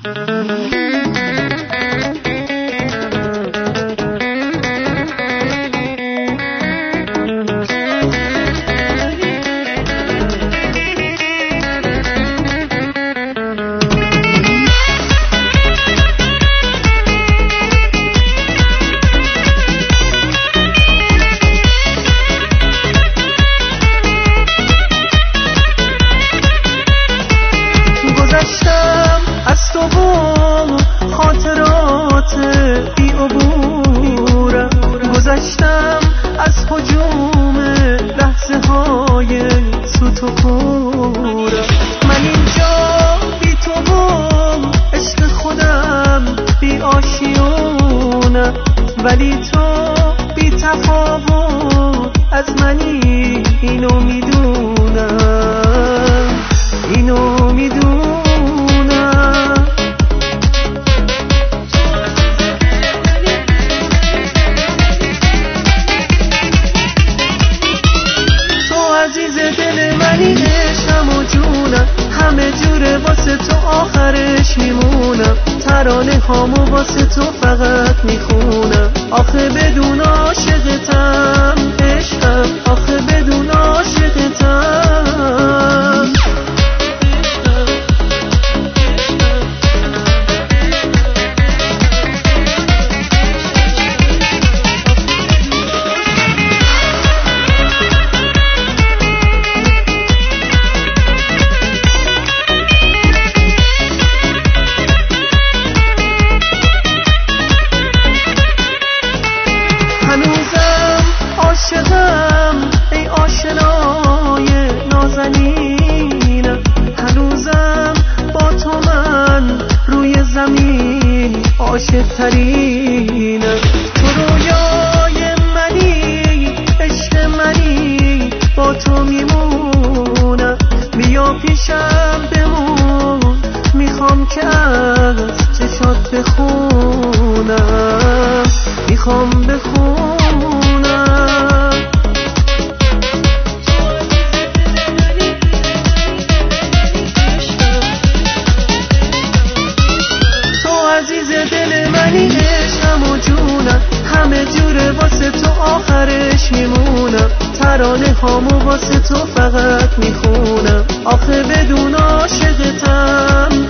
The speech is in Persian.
گذشتم از هجوم لحظه های سوت و کورم. من اینجا بی تو و عشق خودم بی آشیونم، ولی تو بی تفاوت از منی، اینو میدونم، اینو میدونم. عزیز دل منی، عشقم و جونم، همه جوره واسه تو آخرش میمونم. ترانه هامو واسه تو فقط میخونم. آخه بدون عاشقتم عشقم، آخه بدون عاشقتم. هنوزم عاشقم ای آشنای نازنینم، هنوزم با تو من روی زمین عاشق ترینم. تو رویای منی، عشق منی، با تو میمونم. بیا پیشم بمون، میخوام که از چشات بخونم، میخوام بخونم. تو عزیز دل منی، عشقم و جونم، همه جوره واسه تو آخرش میمونم. ترانه هامو واسه تو فقط میخونم. آخه بدون عاشقتم